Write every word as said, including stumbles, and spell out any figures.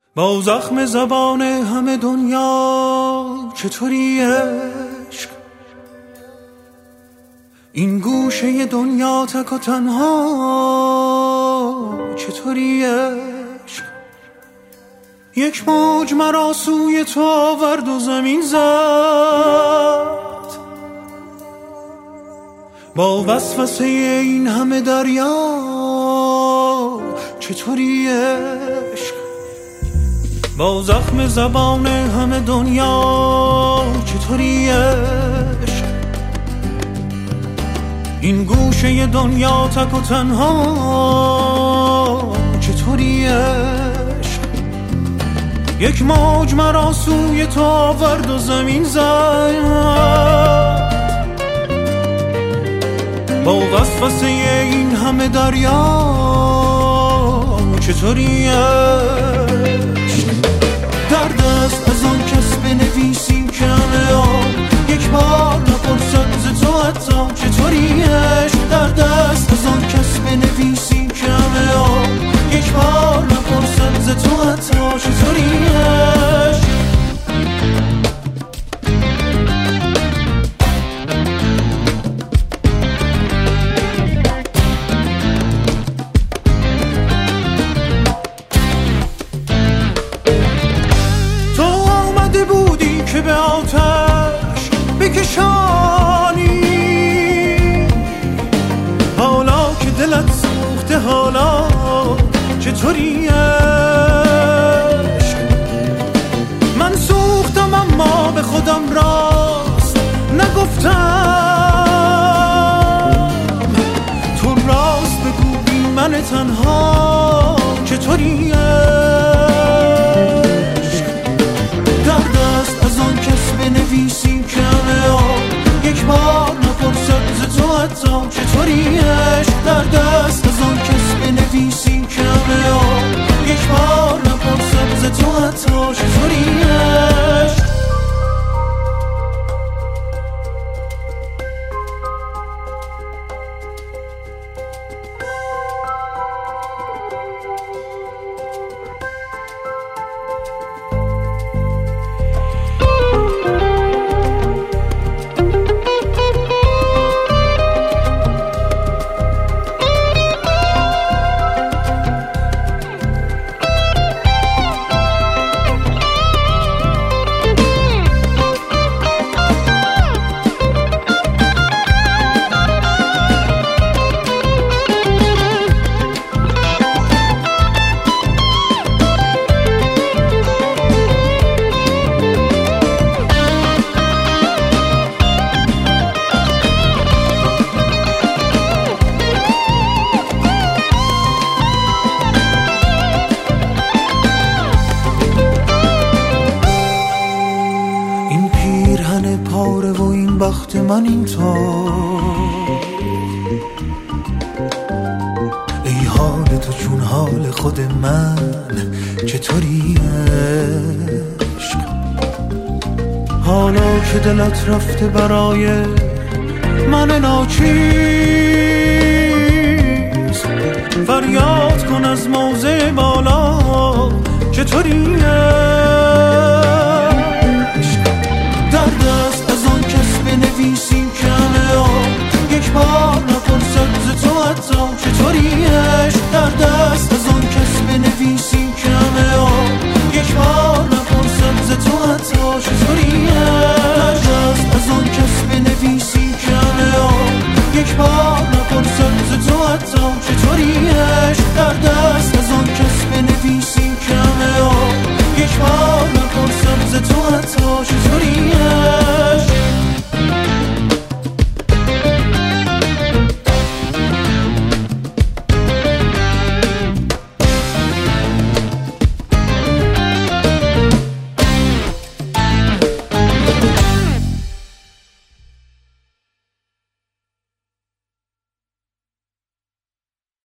با زخم زبان همه دنیا چطوری عشق، این گوشه دنیا تک و تنها چطوری عشق، یک موج مرا سوی تو آورد و زمین زد، با وسوسه این همه دریا چطوری عشق، با زخم زبان همه دنیا چطوری عشق، این گوشه دنیا تک و تنها چطوری عشق، یک موج مرا سوی تو آورد و زمین زد، با وسوسه این همه دریا چطوری عشق، درد است از آن کس بنویسی که همه آن یک بار نپرسد ز تو حتی چطوری عشق، درد است از آن کس بنویسی که همه آن یک بار نپرسد ز تو حتی چطوری عشق. که به آتش بکشانی، حالا که دلت سوخته حالا چطوری عشق، من سوختم اما به خودم راست نگفتم، تو راست بگو بی من تنها چطوری عشق، درد است از آن کس بنویسی که همه آن یک بار نپرسد ز تو حتی چطوری عشق، درد است از آن کس بنویسی که همه آن یک بار نپرسد ز تو حتی چطوری عشق. پاره و این بخت من این تا ای حال تو چون حال خود من چطوری عشق، حالا که دلت رفته برای من ناچیز، فریاد کن از موضع بالا چطوری عشق، درد است از آن کس بنویسی که همه آن یک بار نپرسد ز تو حتی چطوری عشق، درد است از آن کس بنویسی که همه آن یک بار نپرسد ز تو حتی چطوری عشق، درد است از آن کس بنویسی که همه آن یک بار نپرسد ز تو حتی چطوری عشق، درد است از آن کس بنویسی که همه آن یک بار نپرسد ز تو حتی چطوری عشق.